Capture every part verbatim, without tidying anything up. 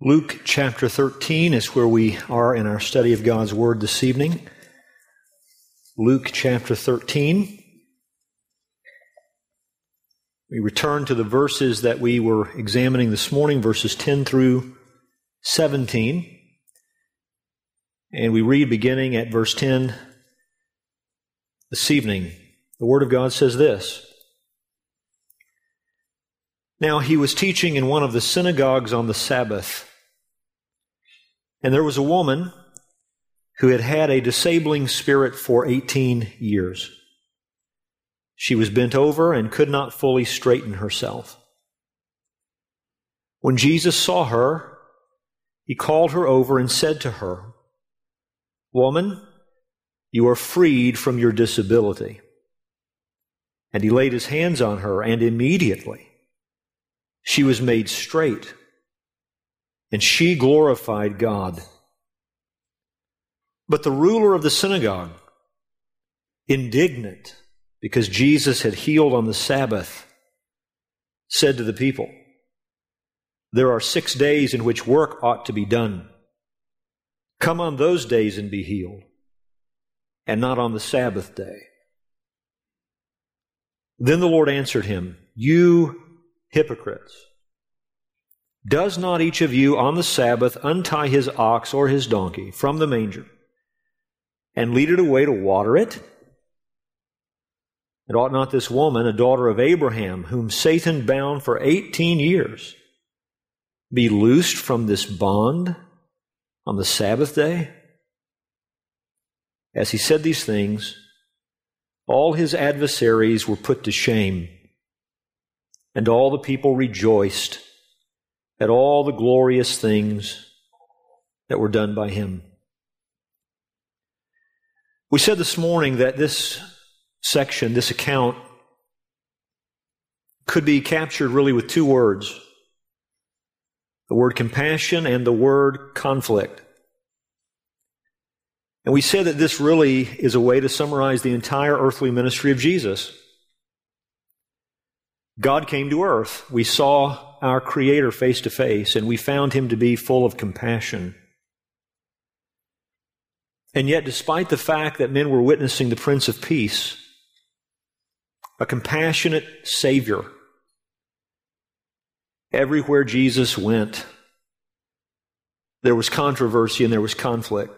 Luke chapter thirteen is where we are in our study of God's Word this evening. Luke chapter thirteen. We return to the verses that we were examining this morning, verses ten through seventeen. And we read beginning at verse ten this evening. The Word of God says this: Now he was teaching in one of the synagogues on the Sabbath. And there was a woman who had had a disabling spirit for eighteen years. She was bent over and could not fully straighten herself. When Jesus saw her, he called her over and said to her, "Woman, you are freed from your disability." And he laid his hands on her, and immediately she was made straight, and she glorified God. But the ruler of the synagogue, indignant because Jesus had healed on the Sabbath, said to the people, "There are six days in which work ought to be done. Come on those days and be healed, and not on the Sabbath day." Then the Lord answered him, "You hypocrites! Does not each of you on the Sabbath untie his ox or his donkey from the manger and lead it away to water it? And ought not this woman, a daughter of Abraham, whom Satan bound for eighteen years, be loosed from this bond on the Sabbath day?" As he said these things, all his adversaries were put to shame, and all the people rejoiced at all the glorious things that were done by him. We said this morning that this section, this account, could be captured really with two words: the word compassion and the word conflict. And we said that this really is a way to summarize the entire earthly ministry of Jesus. God came to earth. We saw our Creator face to face, and we found him to be full of compassion. And yet, despite the fact that men were witnessing the Prince of Peace, a compassionate Savior, everywhere Jesus went, there was controversy and there was conflict.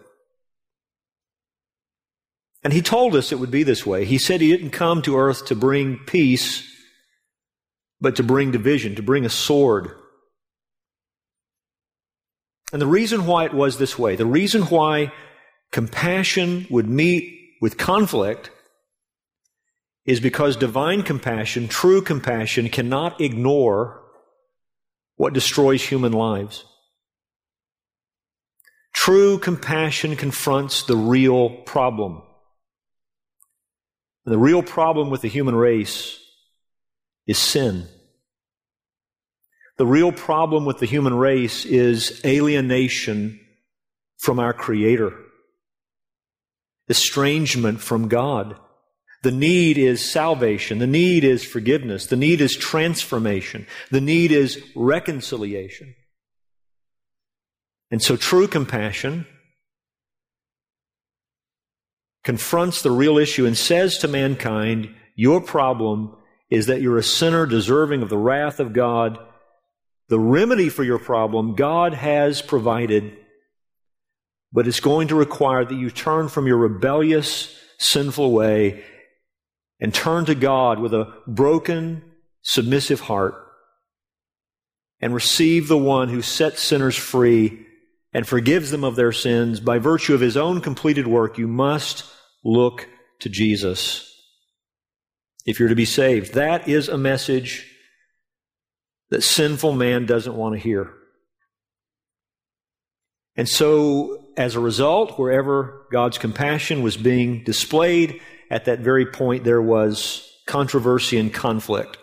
And he told us it would be this way. He said he didn't come to earth to bring peace, but to bring division, to bring a sword. And the reason why it was this way, the reason why compassion would meet with conflict, is because divine compassion, true compassion, cannot ignore what destroys human lives. True compassion confronts the real problem. And the real problem with the human race is sin. The real problem with the human race is alienation from our Creator, estrangement from God. The need is salvation. The need is forgiveness. The need is transformation. The need is reconciliation. And so true compassion confronts the real issue and says to mankind, your problem is that you're a sinner deserving of the wrath of God. The remedy for your problem God has provided, but it's going to require that you turn from your rebellious, sinful way and turn to God with a broken, submissive heart and receive the one who sets sinners free and forgives them of their sins by virtue of his own completed work. You must look to Jesus if you're to be saved. That is a message that sinful man doesn't want to hear. And so, as a result, wherever God's compassion was being displayed, at that very point there was controversy and conflict.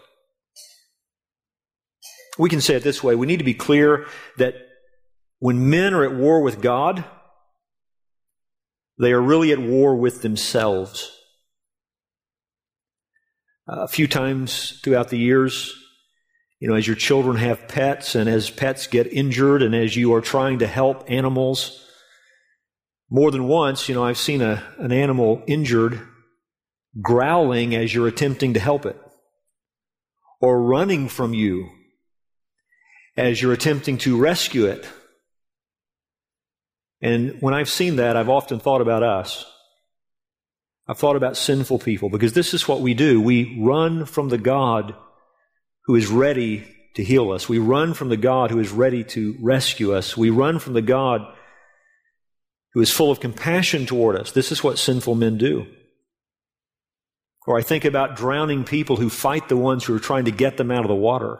We can say it this way: we need to be clear that when men are at war with God, they are really at war with themselves. A few times throughout the years, You know, as your children have pets and as pets get injured and as you are trying to help animals, more than once, you know, I've seen a, an animal injured growling as you're attempting to help it, or running from you as you're attempting to rescue it. And when I've seen that, I've often thought about us. I've thought about sinful people, because this is what we do. We run from the God who is ready to heal us. We run from the God who is ready to rescue us. We run from the God who is full of compassion toward us. This is what sinful men do. Or I think about drowning people who fight the ones who are trying to get them out of the water.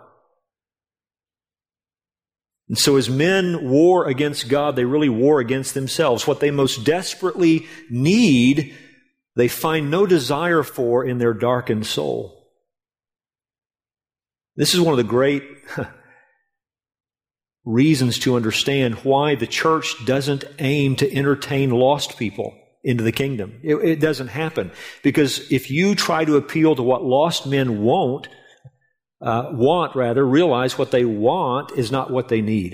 And so as men war against God, they really war against themselves. What they most desperately need, they find no desire for in their darkened soul. This is one of the great reasons to understand why the church doesn't aim to entertain lost people into the kingdom. It, it doesn't happen. Because if you try to appeal to what lost men won't, uh, want rather, realize what they want is not what they need.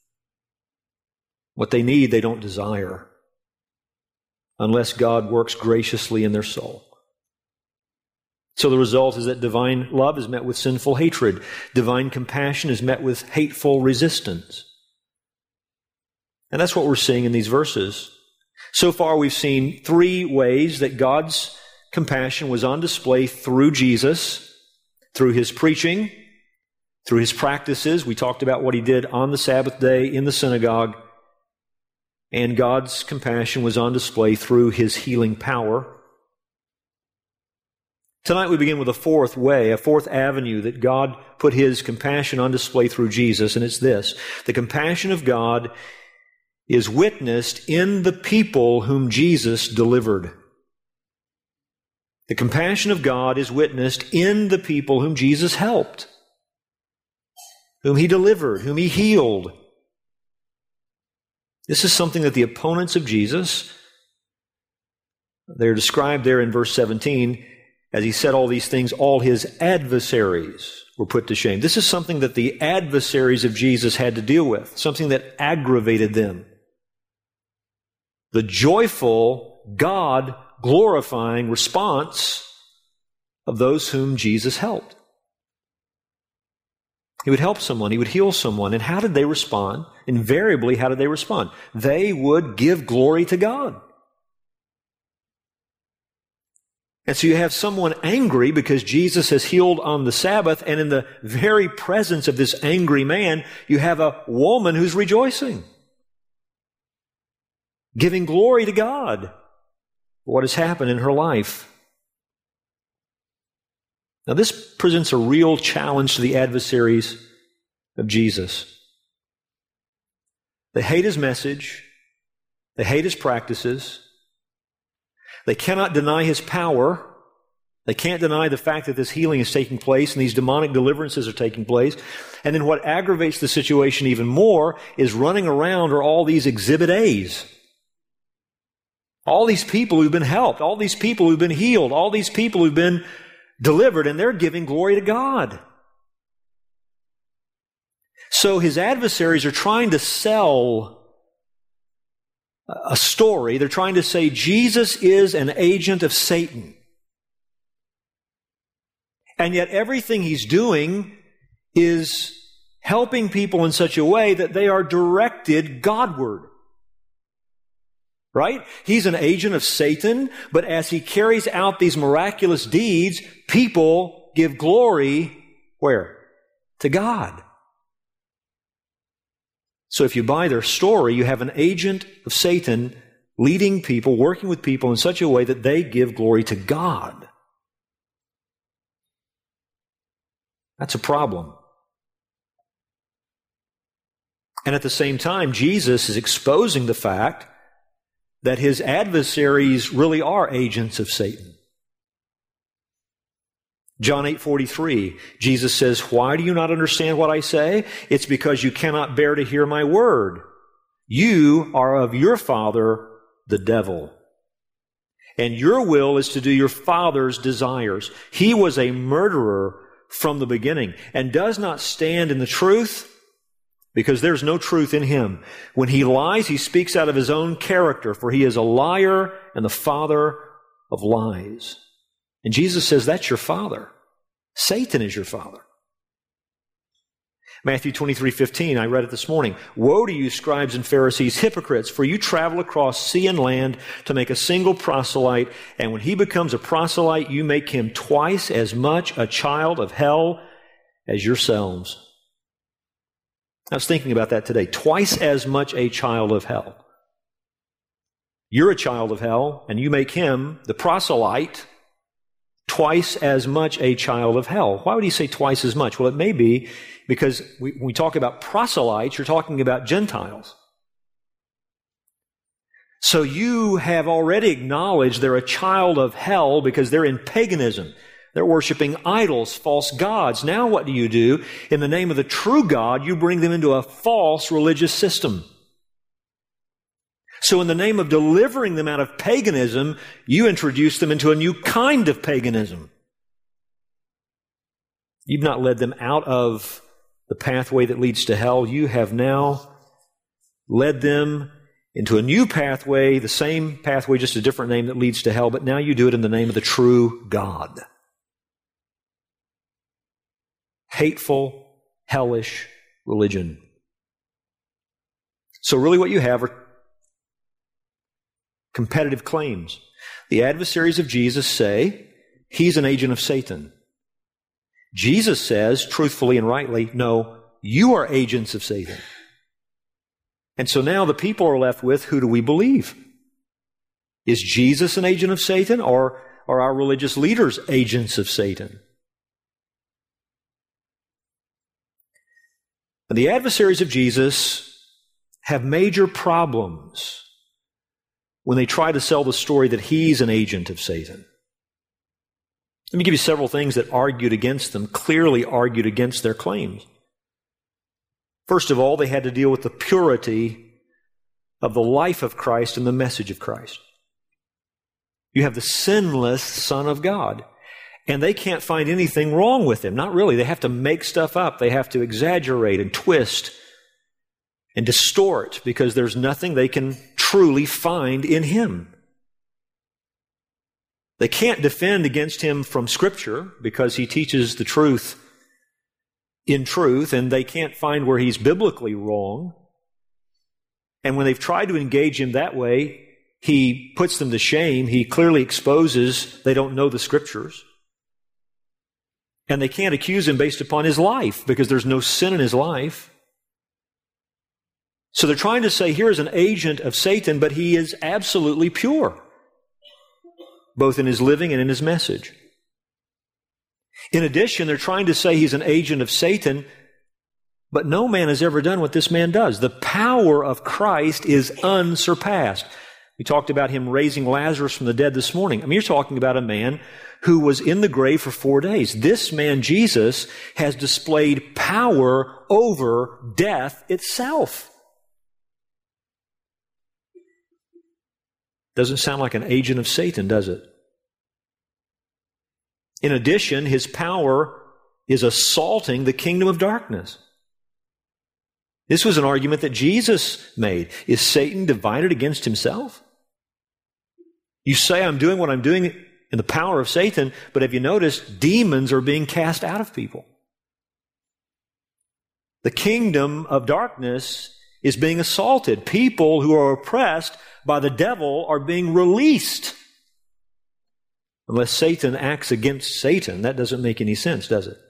What they need, they don't desire, unless God works graciously in their soul. So the result is that divine love is met with sinful hatred. Divine compassion is met with hateful resistance. And that's what we're seeing in these verses. So far we've seen three ways that God's compassion was on display through Jesus, through His preaching, through His practices. We talked about what He did on the Sabbath day in the synagogue. And God's compassion was on display through His healing power. Tonight we begin with a fourth way, a fourth avenue that God put His compassion on display through Jesus, and it's this. The compassion of God is witnessed in the people whom Jesus delivered. The compassion of God is witnessed in the people whom Jesus helped, whom He delivered, whom He healed. This is something that the opponents of Jesus, they're described there in verse seventeen, as He said all these things, all His adversaries were put to shame. This is something that the adversaries of Jesus had to deal with, something that aggravated them. The joyful, God-glorifying response of those whom Jesus helped. He would help someone, He would heal someone. And how did they respond? Invariably, how did they respond? They would give glory to God. And so you have someone angry because Jesus has healed on the Sabbath, and in the very presence of this angry man, you have a woman who's rejoicing, giving glory to God for what has happened in her life. Now this presents a real challenge to the adversaries of Jesus. They hate His message. They hate His practices. They cannot deny His power. They can't deny the fact that this healing is taking place and these demonic deliverances are taking place. And then what aggravates the situation even more is running around are all these exhibit A's. All these people who've been helped, all these people who've been healed, all these people who've been delivered, and they're giving glory to God. So His adversaries are trying to sell a story. They're trying to say Jesus is an agent of Satan. And yet everything He's doing is helping people in such a way that they are directed Godward. Right? He's an agent of Satan, but as He carries out these miraculous deeds, people give glory, where? To God. So if you buy their story, you have an agent of Satan leading people, working with people in such a way that they give glory to God. That's a problem. And at the same time, Jesus is exposing the fact that His adversaries really are agents of Satan. John eight forty-three, Jesus says, "Why do you not understand what I say? It's because you cannot bear to hear my word. You are of your father, the devil. And your will is to do your father's desires. He was a murderer from the beginning, and does not stand in the truth, because there's no truth in him. When he lies, he speaks out of his own character, for he is a liar and the father of lies. And Jesus says, that's your father. Satan is your father. Matthew twenty-three fifteen, I read it this morning. Woe to you, scribes and Pharisees, hypocrites, for you travel across sea and land to make a single proselyte, and when he becomes a proselyte, you make him twice as much a child of hell as yourselves. I was thinking about that today. Twice as much a child of hell. You're a child of hell, and you make him, the proselyte, twice as much a child of hell. Why would he say twice as much? Well, it may be because we, when we talk about proselytes, you're talking about Gentiles. So you have already acknowledged they're a child of hell because they're in paganism. They're worshiping idols, false gods. Now what do you do? In the name of the true God, you bring them into a false religious system. So in the name of delivering them out of paganism, you introduce them into a new kind of paganism. You've not led them out of the pathway that leads to hell. You have now led them into a new pathway, the same pathway, just a different name that leads to hell, but now you do it in the name of the true God. Hateful, hellish religion. So really what you have are competitive claims. The adversaries of Jesus say he's an agent of Satan. Jesus says, truthfully and rightly, no, you are agents of Satan. And so now the people are left with, who do we believe? Is Jesus an agent of Satan, or are our religious leaders agents of Satan? The adversaries of Jesus have major problems when they try to sell the story that he's an agent of Satan. Let me give you several things that argued against them, clearly argued against their claims. First of all, they had to deal with the purity of the life of Christ and the message of Christ. You have the sinless Son of God, and they can't find anything wrong with him. Not really. They have to make stuff up. They have to exaggerate and twist and distort because there's nothing they can truly find in him. They can't defend against him from Scripture because he teaches the truth in truth, and they can't find where he's biblically wrong. And when they've tried to engage him that way, he puts them to shame. He clearly exposes they don't know the Scriptures. And they can't accuse him based upon his life because there's no sin in his life. So they're trying to say, here's an agent of Satan, but he is absolutely pure, both in his living and in his message. In addition, they're trying to say he's an agent of Satan, but no man has ever done what this man does. The power of Christ is unsurpassed. We talked about him raising Lazarus from the dead this morning. I mean, you're talking about a man who was in the grave for four days. This man, Jesus, has displayed power over death itself. Doesn't sound like an agent of Satan, does it? In addition, his power is assaulting the kingdom of darkness. This was an argument that Jesus made. Is Satan divided against himself? You say, I'm doing what I'm doing in the power of Satan, but have you noticed demons are being cast out of people? The kingdom of darkness is being assaulted. People who are oppressed by the devil are being released. Unless Satan acts against Satan, that doesn't make any sense, does it?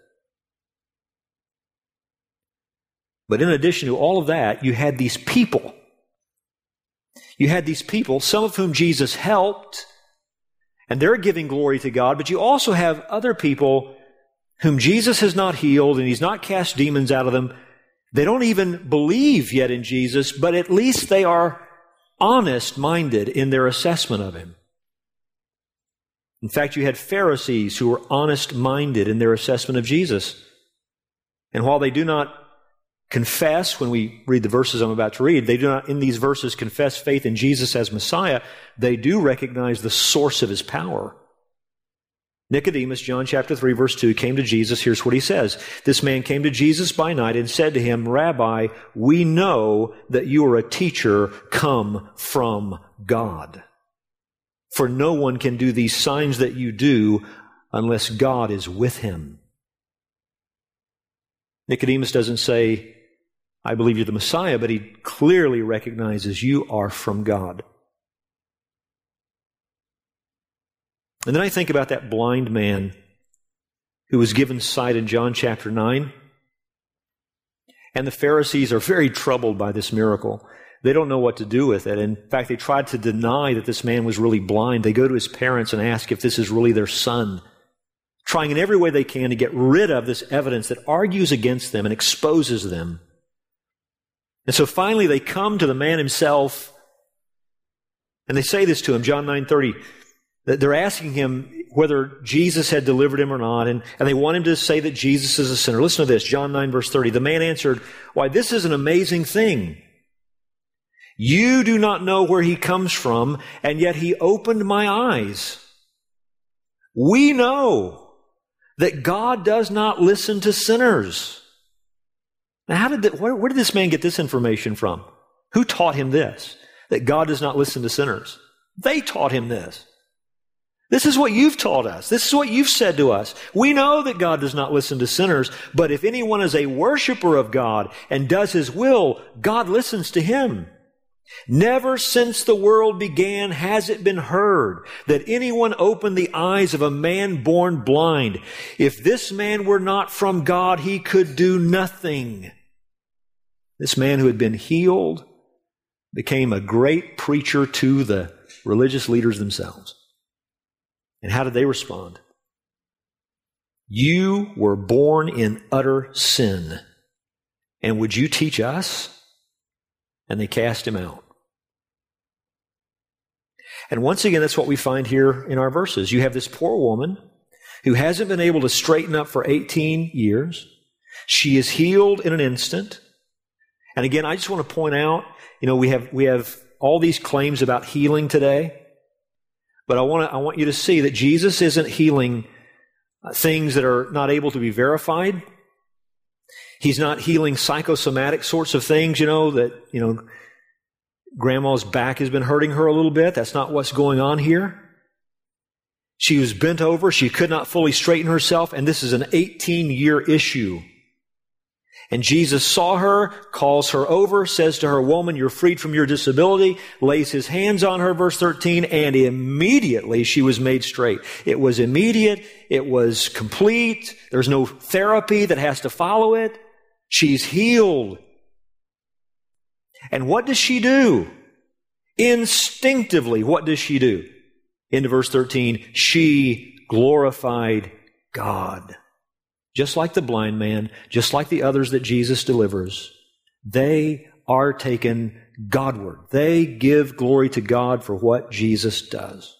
But in addition to all of that, you had these people. You had these people, some of whom Jesus helped, and they're giving glory to God, but you also have other people whom Jesus has not healed, and he's not cast demons out of them. They don't even believe yet in Jesus, but at least they are honest-minded in their assessment of him. In fact, you had Pharisees who were honest-minded in their assessment of Jesus. And while they do not confess, when we read the verses I'm about to read, they do not in these verses confess faith in Jesus as Messiah, they do recognize the source of his power. Nicodemus, John chapter three, verse two, came to Jesus. Here's what he says. This man came to Jesus by night and said to him, Rabbi, we know that you are a teacher come from God. For no one can do these signs that you do unless God is with him. Nicodemus doesn't say, I believe you're the Messiah, but he clearly recognizes you are from God. And then I think about that blind man who was given sight in John chapter nine. And the Pharisees are very troubled by this miracle. They don't know what to do with it. In fact, they tried to deny that this man was really blind. They go to his parents and ask if this is really their son, trying in every way they can to get rid of this evidence that argues against them and exposes them. And so finally they come to the man himself and they say this to him, John nine thirty. They're asking him whether Jesus had delivered him or not, and, and they want him to say that Jesus is a sinner. Listen to this, John nine, verse thirty. The man answered, why, this is an amazing thing. You do not know where he comes from, and yet he opened my eyes. We know that God does not listen to sinners. Now, how did that, where, where did this man get this information from? Who taught him this? That God does not listen to sinners. They taught him this. This is what you've taught us. This is what you've said to us. We know that God does not listen to sinners, but if anyone is a worshiper of God and does his will, God listens to him. Never since the world began has it been heard that anyone opened the eyes of a man born blind. If this man were not from God, he could do nothing. This man who had been healed became a great preacher to the religious leaders themselves. And how did they respond? You were born in utter sin, and would you teach us? And they cast him out. And once again, that's what we find here in our verses. You have this poor woman who hasn't been able to straighten up for eighteen years. She is healed in an instant. And again, I just want to point out, you know, we have we have all these claims about healing today. But I want to, I want you to see that Jesus isn't healing things that are not able to be verified. He's not healing psychosomatic sorts of things, you know, that, you know, grandma's back has been hurting her a little bit. That's not what's going on here. She was bent over. She could not fully straighten herself. And this is an eighteen-year issue. And Jesus saw her, calls her over, says to her, woman, you're freed from your disability, lays his hands on her, verse thirteen, and immediately she was made straight. It was immediate. It was complete. There's no therapy that has to follow it. She's healed. And what does she do? Instinctively, what does she do? Into verse thirteen, she glorified God. Just like the blind man, just like the others that Jesus delivers, they are taken Godward. They give glory to God for what Jesus does.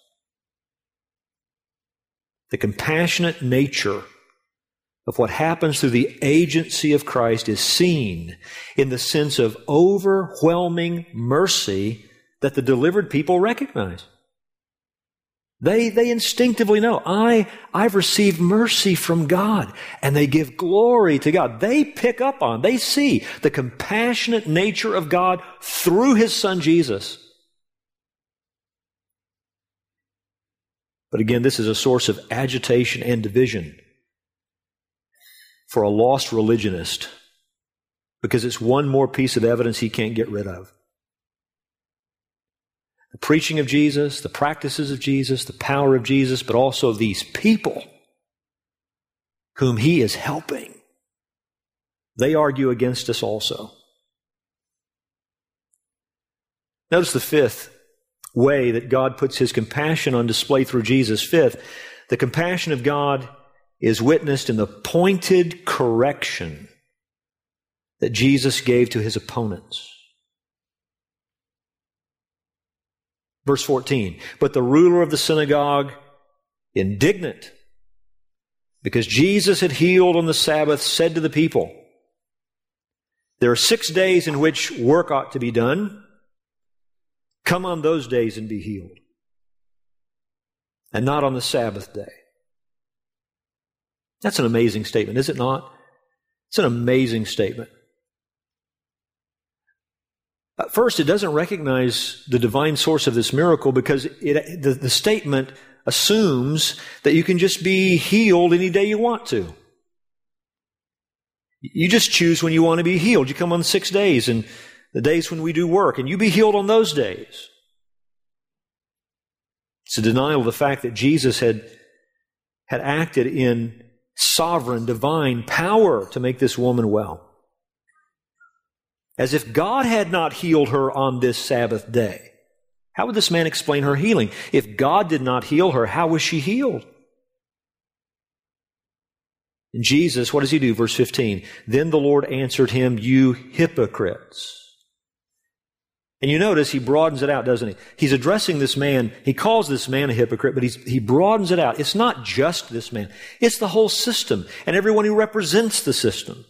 The compassionate nature of what happens through the agency of Christ is seen in the sense of overwhelming mercy that the delivered people recognize. They, they instinctively know, I, I've received mercy from God, and they give glory to God. They pick up on, they see the compassionate nature of God through His Son Jesus. But again, this is a source of agitation and division for a lost religionist, because it's one more piece of evidence he can't get rid of. The preaching of Jesus, the practices of Jesus, the power of Jesus, but also these people whom He is helping. They argue against us also. Notice the fifth way that God puts His compassion on display through Jesus. Fifth, the compassion of God is witnessed in the pointed correction that Jesus gave to His opponents. Verse fourteen, but the ruler of the synagogue, indignant, because Jesus had healed on the Sabbath, said to the people, there are six days in which work ought to be done. Come on those days and be healed, and not on the Sabbath day. That's an amazing statement, is it not? It's an amazing statement. First, it doesn't recognize the divine source of this miracle because it, the, the statement assumes that you can just be healed any day you want to. You just choose when you want to be healed. You come on six days and the days when we do work, and you be healed on those days. It's a denial of the fact that Jesus had, had acted in sovereign, divine power to make this woman well. As if God had not healed her on this Sabbath day. How would this man explain her healing? If God did not heal her, how was she healed? And Jesus, what does he do? Verse fifteen, then the Lord answered him, you hypocrites. And you notice he broadens it out, doesn't he? He's addressing this man. He calls this man a hypocrite, but he's, he broadens it out. It's not just this man. It's the whole system and everyone who represents the system.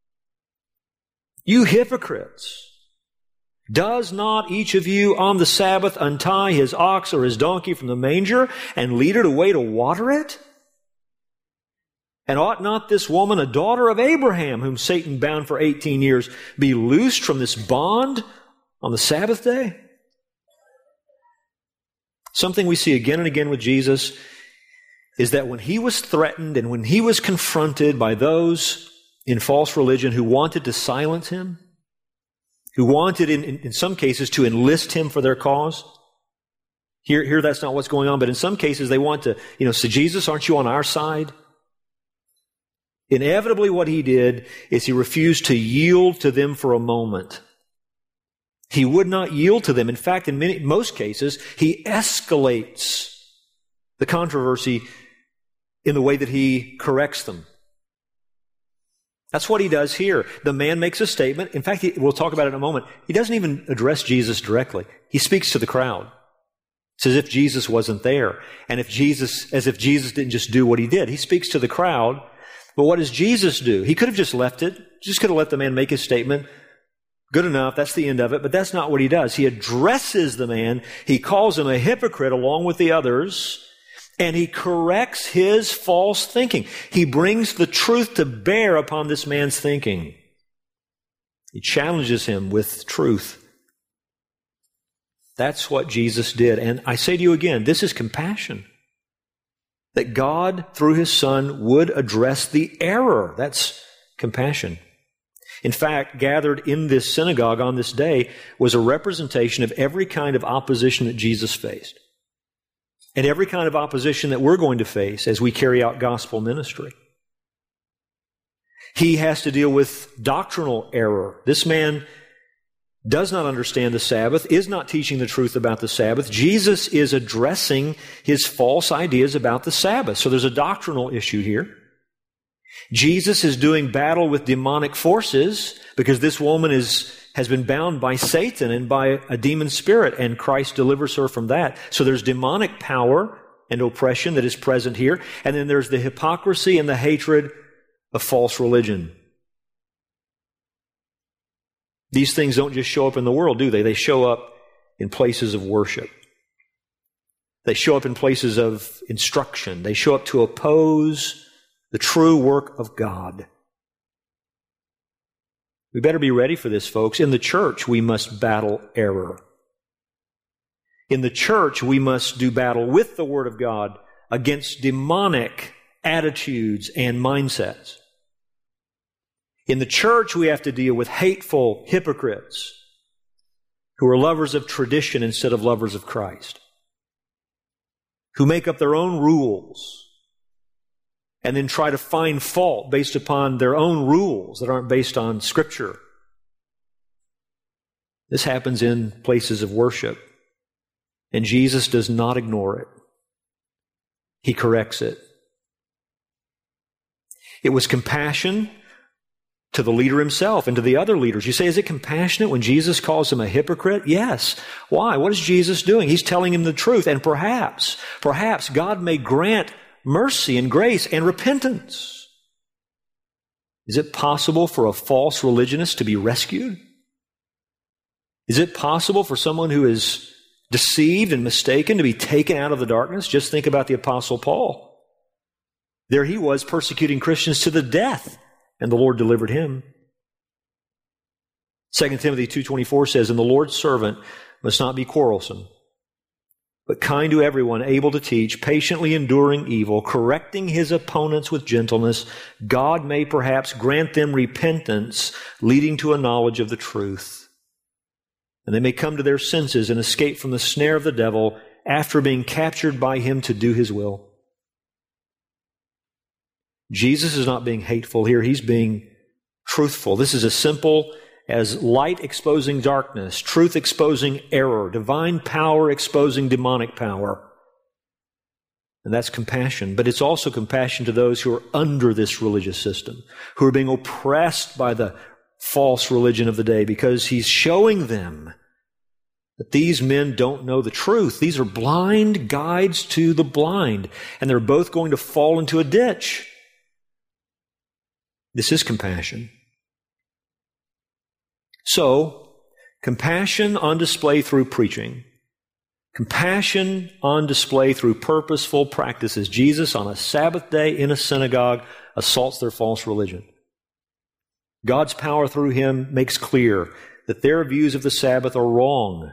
You hypocrites. Does not each of you on the Sabbath untie his ox or his donkey from the manger and lead it away to water it? And ought not this woman, a daughter of Abraham, whom Satan bound for eighteen years, be loosed from this bond on the Sabbath day? Something we see again and again with Jesus is that when he was threatened and when he was confronted by those in false religion who wanted to silence him, who wanted in, in, in some cases to enlist him for their cause, here, here that's not what's going on, but in some cases they want to, you know, say, Jesus, aren't you on our side? Inevitably what he did is he refused to yield to them for a moment. He would not yield to them. In fact, in many, most cases, he escalates the controversy in the way that he corrects them. That's what he does here. The man makes a statement. In fact, he, we'll talk about it in a moment. He doesn't even address Jesus directly. He speaks to the crowd. It's as if Jesus wasn't there. And if Jesus, as if Jesus didn't just do what he did. He speaks to the crowd. But what does Jesus do? He could have just left it. Just could have let the man make his statement. Good enough. That's the end of it. But that's not what he does. He addresses the man. He calls him a hypocrite along with the others. And he corrects his false thinking. He brings the truth to bear upon this man's thinking. He challenges him with truth. That's what Jesus did. And I say to you again, this is compassion. That God, through his Son, would address the error. That's compassion. In fact, gathered in this synagogue on this day was a representation of every kind of opposition that Jesus faced. And every kind of opposition that we're going to face as we carry out gospel ministry. He has to deal with doctrinal error. This man does not understand the Sabbath, is not teaching the truth about the Sabbath. Jesus is addressing his false ideas about the Sabbath. So there's a doctrinal issue here. Jesus is doing battle with demonic forces because this woman is has been bound by Satan and by a demon spirit, and Christ delivers her from that. So there's demonic power and oppression that is present here, and then there's the hypocrisy and the hatred of false religion. These things don't just show up in the world, do they? They show up in places of worship. They show up in places of instruction. They show up to oppose the true work of God. We better be ready for this, folks. In the church, we must battle error. In the church, we must do battle with the Word of God against demonic attitudes and mindsets. In the church, we have to deal with hateful hypocrites who are lovers of tradition instead of lovers of Christ, who make up their own rules and then try to find fault based upon their own rules that aren't based on Scripture. This happens in places of worship, and Jesus does not ignore it. He corrects it. It was compassion to the leader himself and to the other leaders. You say, is it compassionate when Jesus calls him a hypocrite? Yes. Why? What is Jesus doing? He's telling him the truth, and perhaps, perhaps God may grant mercy and grace and repentance. Is it possible for a false religionist to be rescued? Is it possible for someone who is deceived and mistaken to be taken out of the darkness? Just think about the Apostle Paul. There he was persecuting Christians to the death, and the Lord delivered him. Second Timothy two twenty-four says, "And the Lord's servant must not be quarrelsome, but kind to everyone, able to teach, patiently enduring evil, correcting his opponents with gentleness. God may perhaps grant them repentance, leading to a knowledge of the truth. And they may come to their senses and escape from the snare of the devil after being captured by him to do his will." Jesus is not being hateful here. He's being truthful. This is as simple as light exposing darkness, truth exposing error, divine power exposing demonic power. And that's compassion. But it's also compassion to those who are under this religious system, who are being oppressed by the false religion of the day, because he's showing them that these men don't know the truth. These are blind guides to the blind, and they're both going to fall into a ditch. This is compassion. So, compassion on display through preaching. Compassion on display through purposeful practices. Jesus, on a Sabbath day in a synagogue, assaults their false religion. God's power through him makes clear that their views of the Sabbath are wrong.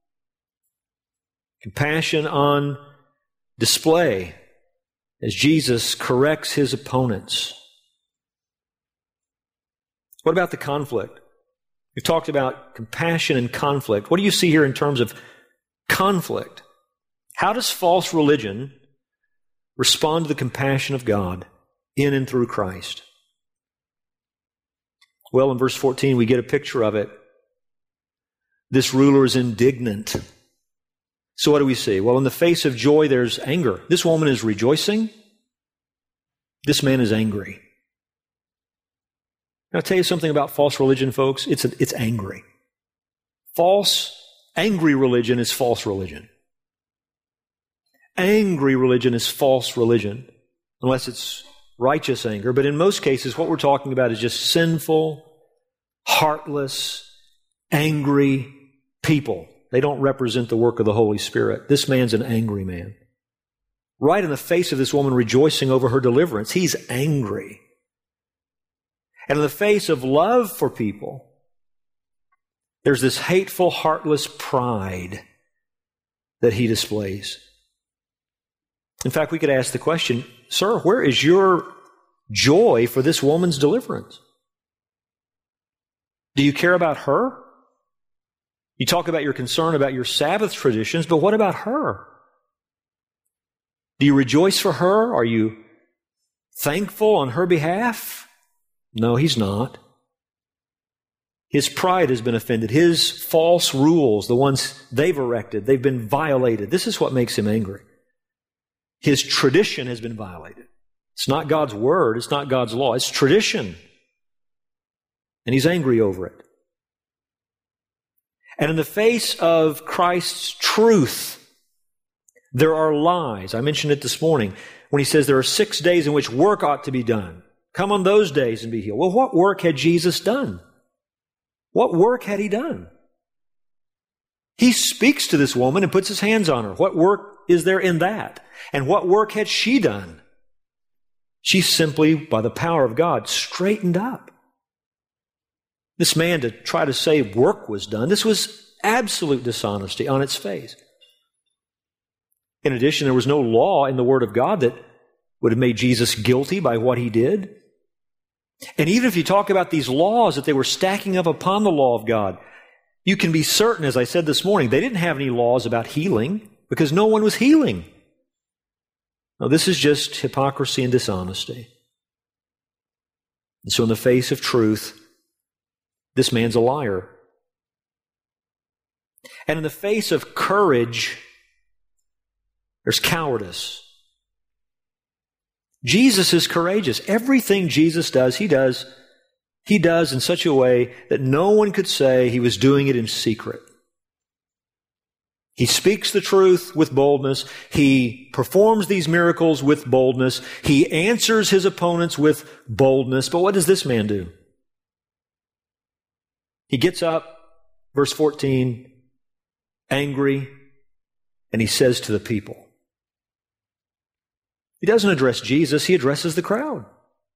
Compassion on display as Jesus corrects his opponents. What about the conflict? We've talked about compassion and conflict. What do you see here in terms of conflict? How does false religion respond to the compassion of God in and through Christ? Well, in verse fourteen, we get a picture of it. This ruler is indignant. So what do we see? Well, in the face of joy, there's anger. This woman is rejoicing. This man is angry. I'll tell you something about false religion, folks. It's, a, it's angry. False, angry religion is false religion. Angry religion is false religion, unless it's righteous anger. But in most cases, what we're talking about is just sinful, heartless, angry people. They don't represent the work of the Holy Spirit. This man's an angry man. Right in the face of this woman rejoicing over her deliverance, he's angry. And in the face of love for people, there's this hateful, heartless pride that he displays. In fact, we could ask the question, "Sir, where is your joy for this woman's deliverance? Do you care about her? You talk about your concern about your Sabbath traditions, but what about her? Do you rejoice for her? Are you thankful on her behalf?" No, he's not. His pride has been offended. His false rules, the ones they've erected, they've been violated. This is what makes him angry. His tradition has been violated. It's not God's word. It's not God's law. It's tradition. And he's angry over it. And in the face of Christ's truth, there are lies. I mentioned it this morning when he says there are six days in which work ought to be done. Come on those days and be healed. Well, what work had Jesus done? What work had he done? He speaks to this woman and puts his hands on her. What work is there in that? And what work had she done? She simply, by the power of God, straightened up. This man, to try to say work was done, this was absolute dishonesty on its face. In addition, there was no law in the Word of God that would have made Jesus guilty by what he did. And even if you talk about these laws that they were stacking up upon the law of God, you can be certain, as I said this morning, they didn't have any laws about healing because no one was healing. No, this is just hypocrisy and dishonesty. And so in the face of truth, this man's a liar. And in the face of courage, there's cowardice. Jesus is courageous. Everything Jesus does, he does, he does in such a way that no one could say he was doing it in secret. He speaks the truth with boldness. He performs these miracles with boldness. He answers his opponents with boldness. But what does this man do? He gets up, verse fourteen, angry, and he says to the people, He doesn't address Jesus, he addresses the crowd.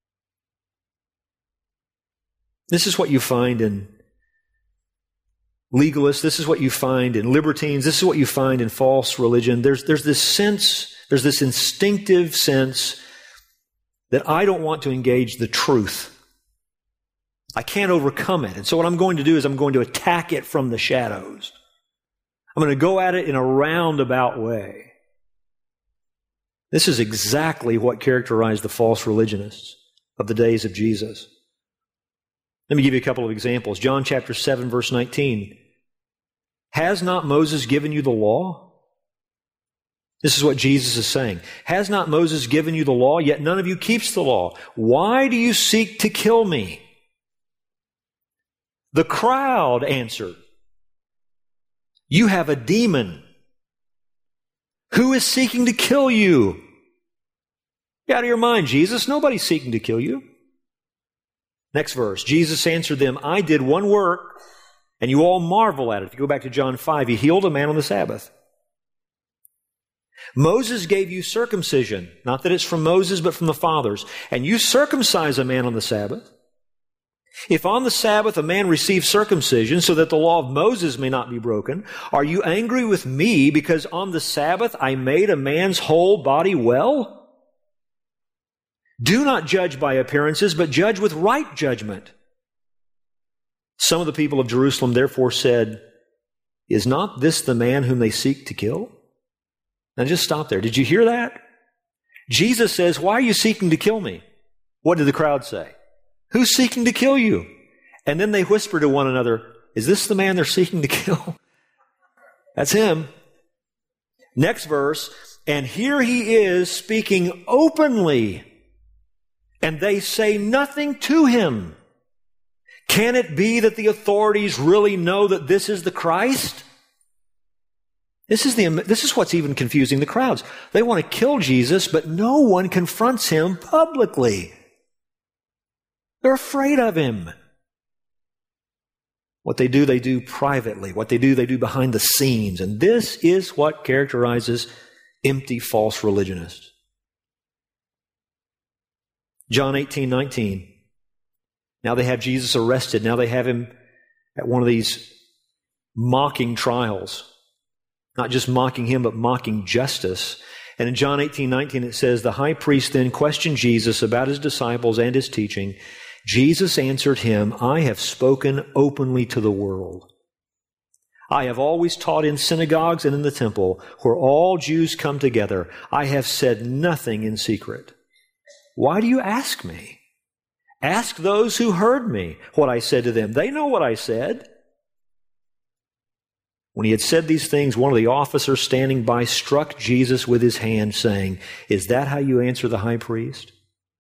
This is what you find in legalists. This is what you find in libertines. This is what you find in false religion. There's, there's this sense, there's this instinctive sense that I don't want to engage the truth. I can't overcome it. And so what I'm going to do is I'm going to attack it from the shadows. I'm going to go at it in a roundabout way. This is exactly what characterized the false religionists of the days of Jesus. Let me give you a couple of examples. John chapter seven, verse nineteen. Has not Moses given you the law? This is what Jesus is saying. Has not Moses given you the law? Yet none of you keeps the law. Why do you seek to kill me? The crowd answered, you have a demon. Who is seeking to kill you? Get out of your mind, Jesus. Nobody's seeking to kill you. Next verse. Jesus answered them, I did one work, and you all marvel at it. If you go back to John five, he healed a man on the Sabbath. Moses gave you circumcision. Not that it's from Moses, but from the fathers. And you circumcise a man on the Sabbath. If on the Sabbath a man receives circumcision so that the law of Moses may not be broken, are you angry with me because on the Sabbath I made a man's whole body well? Do not judge by appearances, but judge with right judgment. Some of the people of Jerusalem therefore said, is not this the man whom they seek to kill? Now just stop there. Did you hear that? Jesus says, why are you seeking to kill me? What did the crowd say? Who's seeking to kill you? And then they whisper to one another, is this the man they're seeking to kill? That's him. Next verse, and here he is speaking openly, and they say nothing to him. Can it be that the authorities really know that this is the Christ? This is the, this is what's even confusing the crowds. They want to kill Jesus, but no one confronts him publicly. They're afraid of him. What they do, they do privately. What they do, they do behind the scenes. And this is what characterizes empty false religionists. John eighteen nineteen. Now they have Jesus arrested. Now they have him at one of these mocking trials. Not just mocking him, but mocking justice. And in John eighteen nineteen it says, the high priest then questioned Jesus about his disciples and his teaching. Jesus answered him, I have spoken openly to the world. I have always taught in synagogues and in the temple, where all Jews come together. I have said nothing in secret. Why do you ask me? Ask those who heard me what I said to them. They know what I said. When he had said these things, one of the officers standing by struck Jesus with his hand, saying, is that how you answer the high priest?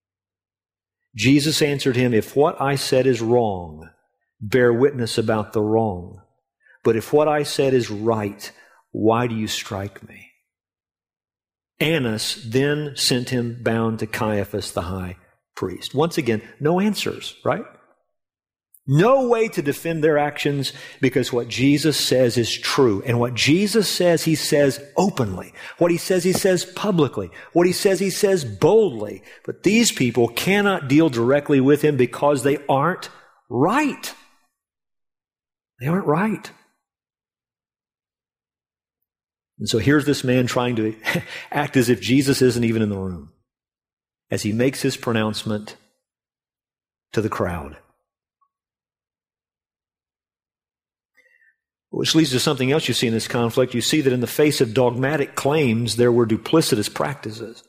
Jesus answered him, if what I said is wrong, bear witness about the wrong. But if what I said is right, why do you strike me? Annas then sent him bound to Caiaphas the high priest. Once again, no answers, right? No way to defend their actions because what Jesus says is true. And what Jesus says, he says openly. What he says, he says publicly. What he says, he says boldly. But these people cannot deal directly with him because they aren't right. They aren't right. And so here's this man trying to act as if Jesus isn't even in the room as he makes his pronouncement to the crowd. Which leads to something else you see in this conflict. You see that in the face of dogmatic claims, there were duplicitous practices.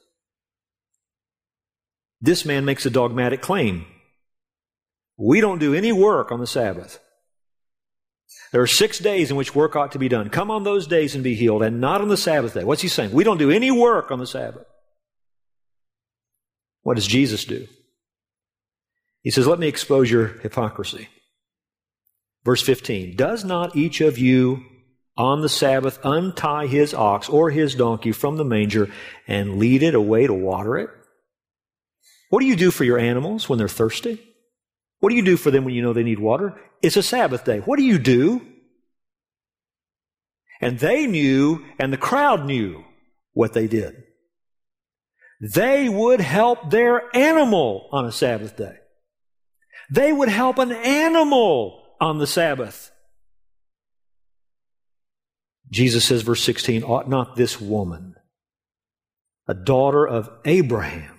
This man makes a dogmatic claim. We don't do any work on the Sabbath. There are six days in which work ought to be done. Come on those days and be healed, and not on the Sabbath day. What's he saying? We don't do any work on the Sabbath. What does Jesus do? He says, let me expose your hypocrisy. Verse fifteen, does not each of you on the Sabbath untie his ox or his donkey from the manger and lead it away to water it? What do you do for your animals when they're thirsty? What do you do for them when you know they need water? It's a Sabbath day. What do you do? And they knew, and the crowd knew what they did. they would help their animal on a Sabbath day. They would help an animal on the Sabbath. Jesus says, verse sixteen, ought not this woman, a daughter of Abraham.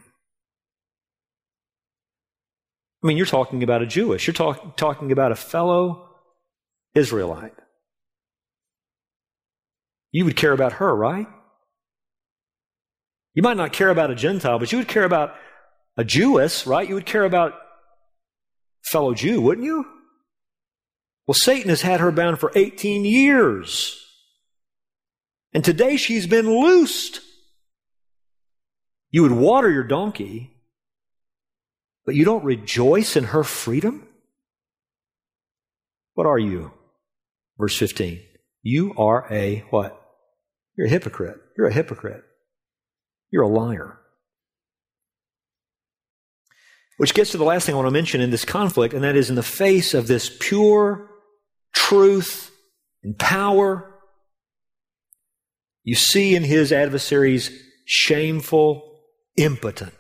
I mean, you're talking about a Jewish. You're talk, talking about a fellow Israelite. You would care about her, right? You might not care about a Gentile, but you would care about a Jewess, right? You would care about a fellow Jew, wouldn't you? Well, Satan has had her bound for eighteen years. And today she's been loosed. You would water your donkey, but you don't rejoice in her freedom? What are you? Verse fifteen. You are a what? You're a hypocrite. You're a hypocrite. You're a liar. Which gets to the last thing I want to mention in this conflict, and that is in the face of this pure truth and power, you see in his adversaries shameful impotence.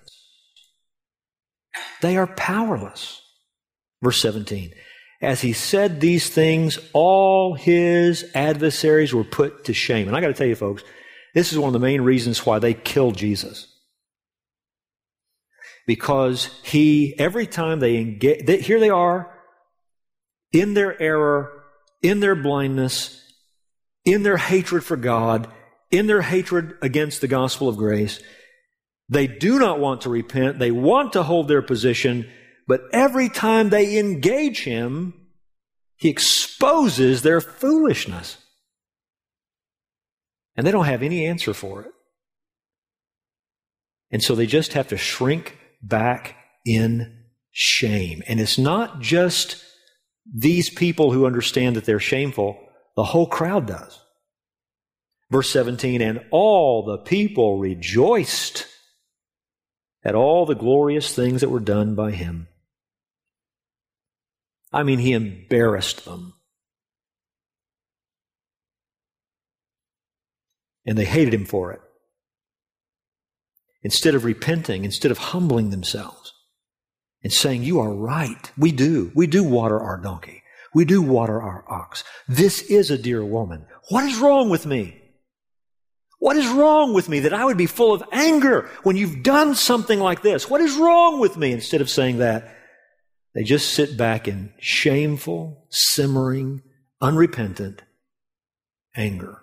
They are powerless. Verse seventeen. As he said these things, all his adversaries were put to shame. And I got to tell you, folks, this is one of the main reasons why they killed Jesus. Because he, every time they engage, they, here they are, in their error, in their blindness, in their hatred for God, in their hatred against the gospel of grace. They do not want to repent. They want to hold their position. But every time they engage him, he exposes their foolishness. And they don't have any answer for it. And so they just have to shrink back in shame. And it's not just these people who understand that they're shameful. The whole crowd does. Verse seventeen, and all the people rejoiced at all the glorious things that were done by him. I mean, he embarrassed them. And they hated him for it. Instead of repenting, instead of humbling themselves and saying, you are right. We do. We do water our donkey. We do water our ox. This is a dear woman. What is wrong with me? What is wrong with me that I would be full of anger when you've done something like this? What is wrong with me? Instead of saying that, they just sit back in shameful, simmering, unrepentant anger.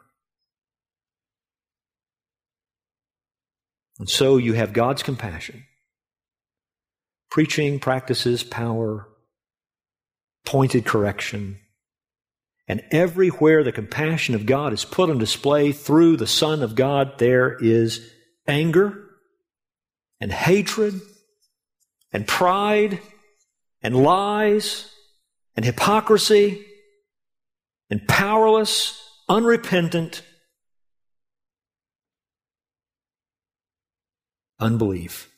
And so you have God's compassion. Preaching, practices, power, pointed correction. And everywhere the compassion of God is put on display through the Son of God, there is anger and hatred and pride and lies and hypocrisy and powerless, unrepentant unbelief.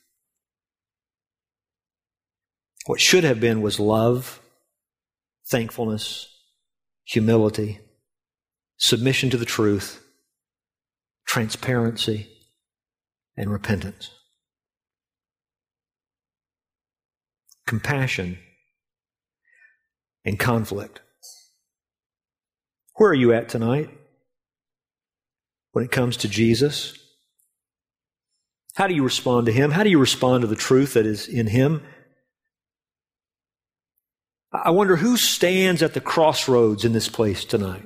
What should have been was love, thankfulness, humility, submission to the truth, transparency, and repentance. Compassion and conflict. Where are you at tonight when it comes to Jesus? How do you respond to him? How do you respond to the truth that is in him? I wonder who stands at the crossroads in this place tonight.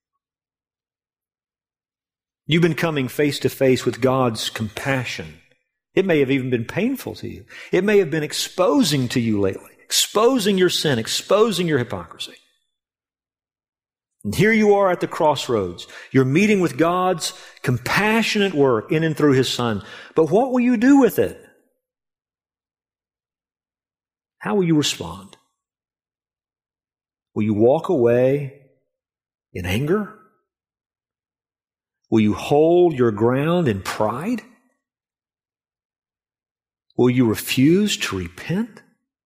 You've been coming face to face with God's compassion. It may have even been painful to you. It may have been exposing to you lately, exposing your sin, exposing your hypocrisy. And here you are at the crossroads. You're meeting with God's compassionate work in and through his Son. But what will you do with it? How will you respond? Will you walk away in anger? Will you hold your ground in pride? Will you refuse to repent?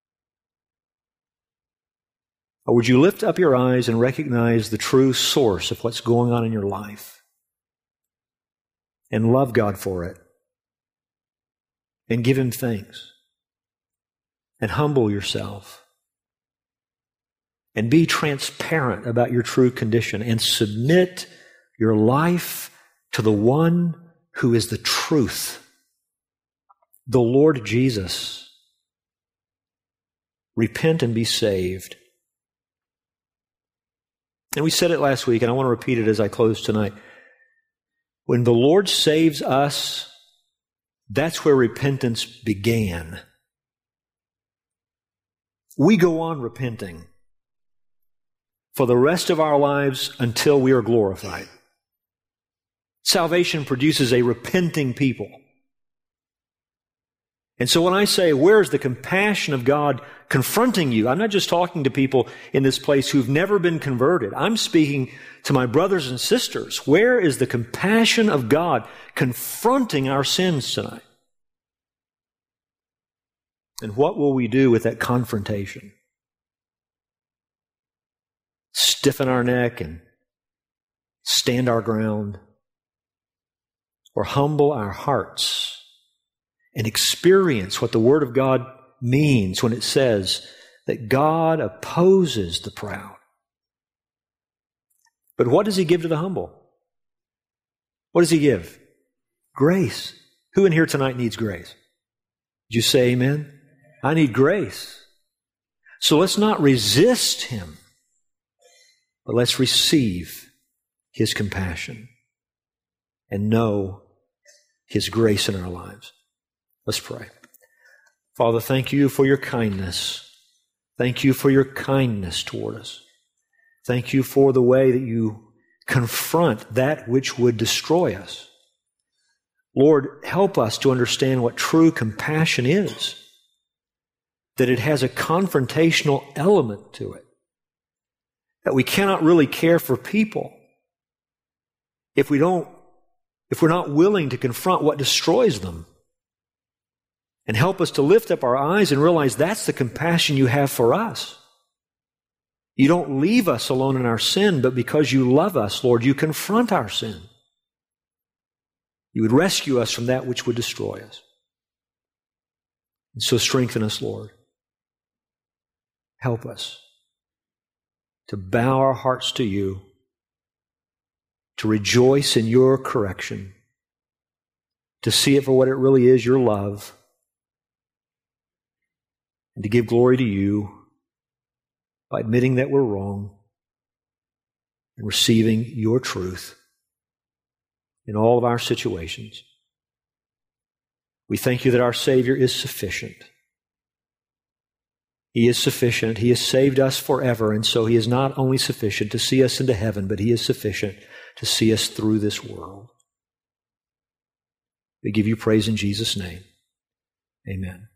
Or would you lift up your eyes and recognize the true source of what's going on in your life and love God for it and give Him thanks. And humble yourself. And be transparent about your true condition and submit your life to the one who is the truth, the Lord Jesus. Repent and be saved. And we said it last week, and I want to repeat it as I close tonight. When the Lord saves us, that's where repentance began. We go on repenting for the rest of our lives until we are glorified. Salvation produces a repenting people. And so when I say, where's the compassion of God confronting you? I'm not just talking to people in this place who've never been converted. I'm speaking to my brothers and sisters. Where is the compassion of God confronting our sins tonight? And what will we do with that confrontation? Stiffen our neck and stand our ground? Or humble our hearts and experience what the Word of God means when it says that God opposes the proud? But what does He give to the humble? What does He give? Grace. Who in here tonight needs grace? Did you say amen? I need grace. So let's not resist Him, but let's receive His compassion and know His grace in our lives. Let's pray. Father, thank You for Your kindness. Thank You for Your kindness toward us. Thank You for the way that You confront that which would destroy us. Lord, help us to understand what true compassion is, that it has a confrontational element to it, that we cannot really care for people if we don't, if we're not willing to confront what destroys them. And help us to lift up our eyes and realize that's the compassion You have for us. You don't leave us alone in our sin, but because You love us, Lord, You confront our sin. You would rescue us from that which would destroy us. And so strengthen us, Lord. Help us to bow our hearts to You, to rejoice in Your correction, to see it for what it really is, Your love, and to give glory to You by admitting that we're wrong and receiving Your truth in all of our situations. We thank You that our Savior is sufficient. He is sufficient. He has saved us forever, and so He is not only sufficient to see us into heaven, but He is sufficient to see us through this world. We give You praise in Jesus' name. Amen.